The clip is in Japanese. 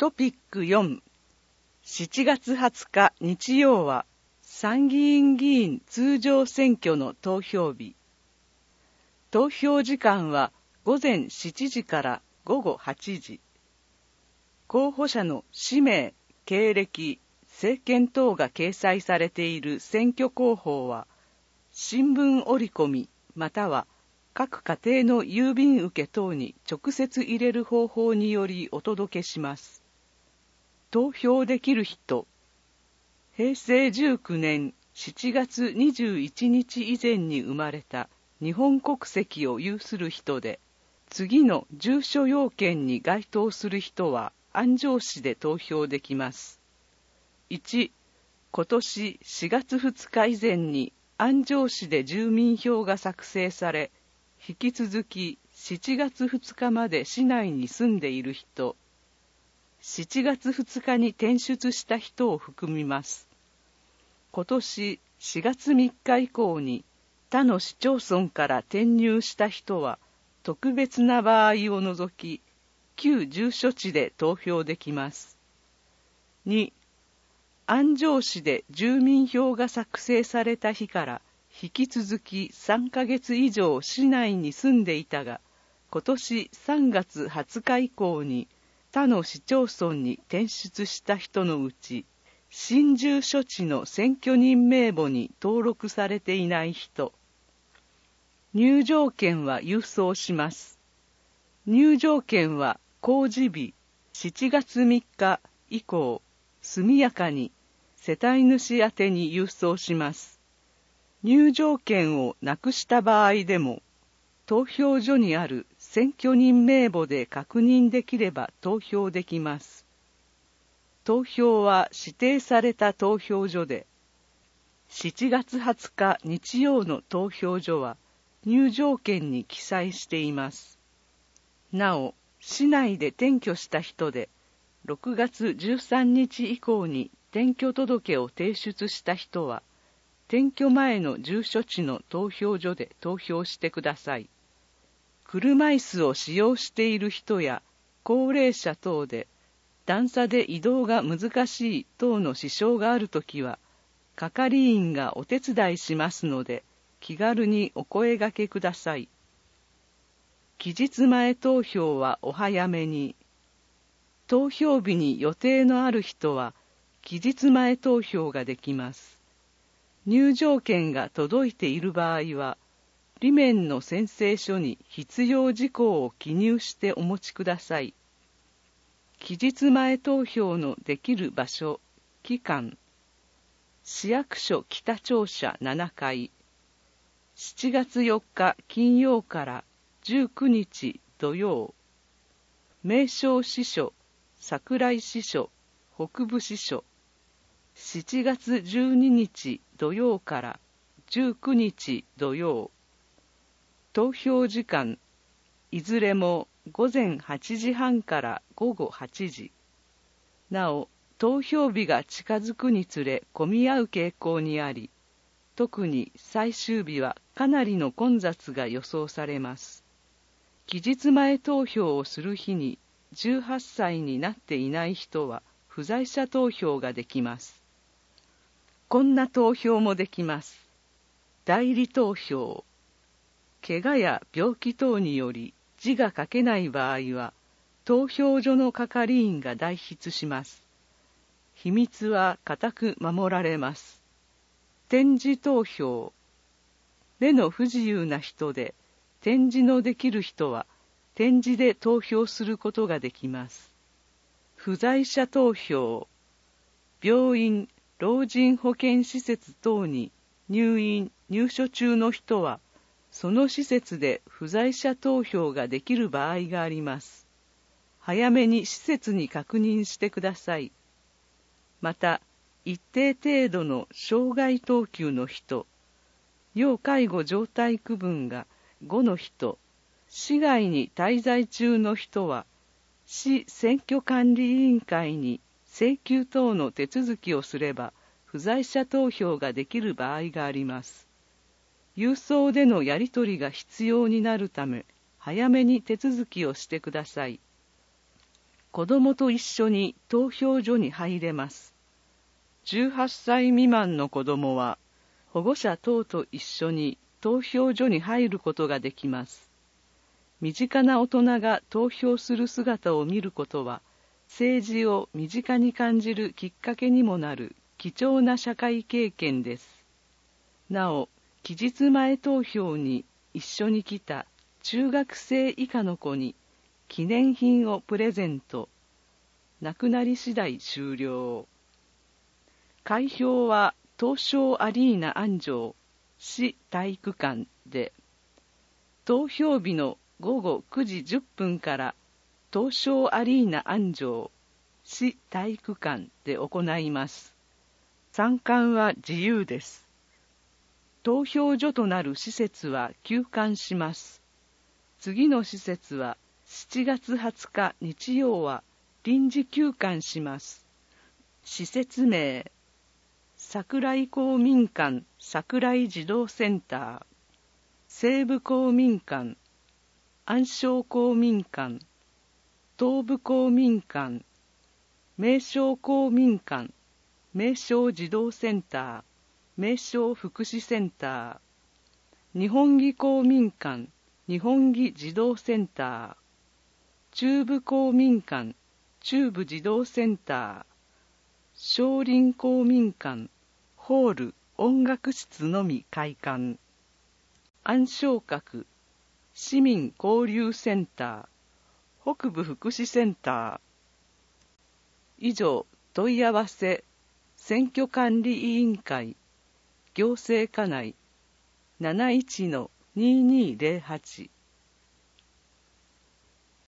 トピック4、7月20日日曜は参議院議員通常選挙の投票日。投票時間は午前7時から午後8時。候補者の氏名、経歴、政見等が掲載されている選挙公報は、新聞折り込みまたは各家庭の郵便受け等に直接入れる方法によりお届けします。投票できる人、平成19年7月21日以前に生まれた日本国籍を有する人で、次の住所要件に該当する人は安城市で投票できます。1、今年4月2日以前に安城市で住民票が作成され、引き続き7月2日まで市内に住んでいる人、7月2日に転出した人を含みます。今年4月3日以降に他の市町村から転入した人は、特別な場合を除き、旧住所地で投票できます。2、安城市で住民票が作成された日から引き続き3ヶ月以上市内に住んでいたが、今年3月20日以降に他の市町村に転出した人のうち、新住所地の選挙人名簿に登録されていない人。入場券は郵送します。入場券は公示日7月3日以降、速やかに世帯主宛てに郵送します。入場券をなくした場合でも、投票所にある選挙人名簿で確認できれば投票できます。投票は指定された投票所で、7月20日日曜の投票所は入場券に記載しています。なお、市内で転居した人で、6月13日以降に転居届を提出した人は、転居前の住所地の投票所で投票してください。車椅子を使用している人や高齢者等で段差で移動が難しい等の支障があるときは、係員がお手伝いしますので、気軽にお声掛けください。期日前投票はお早めに。投票日に予定のある人は、期日前投票ができます。入場券が届いている場合は、裏面の宣誓書に必要事項を記入してお持ちください。期日前投票のできる場所、期間、市役所北庁舎7階、7月4日金曜から19日土曜、名称支所、桜井支所、北部支所、7月12日土曜から19日土曜。投票時間、いずれも午前8時半から午後8時。なお、投票日が近づくにつれ混み合う傾向にあり、特に最終日はかなりの混雑が予想されます。期日前投票をする日に18歳になっていない人は不在者投票ができます。こんな投票もできます。代理投票。怪我や病気等により字が書けない場合は、投票所の係員が代筆します。秘密は固く守られます。点字投票。目の不自由な人で、点字のできる人は、点字で投票することができます。不在者投票。病院、老人保健施設等に入院・入所中の人は、その施設で不在者投票ができる場合があります。早めに施設に確認してください。また、一定程度の障害等級の人、要介護状態区分が5の人、市外に滞在中の人は、市選挙管理委員会に請求等の手続きをすれば、不在者投票ができる場合があります。郵送でのやり取りが必要になるため、早めに手続きをしてください。 子供と一緒に投票所に入れます。18歳未満の子供は保護者等と一緒に投票所に入ることができます。身近な大人が投票する姿を見ることは、政治を身近に感じるきっかけにもなる貴重な社会経験です。なお、期日前投票に一緒に来た中学生以下の子に記念品をプレゼント。なくなり次第終了。開票は東証アリーナ安城市体育館で、投票日の午後9時10分から東証アリーナ安城市体育館で行います。参観は自由です。投票所となる施設は休館します。次の施設は7月20日日曜は臨時休館します。施設名、桜井公民館桜井児童センター、西部公民館、安昌公民館、東部公民館、名称公民館、名称児童センター、名称福祉センター、日本木公民館、日本木児童センター、中部公民館、中部児童センター、松林公民館、ホール、音楽室のみ開館。安昌閣、市民交流センター、北部福祉センター。以上、問い合わせ、選挙管理委員会、行政課内 71-2208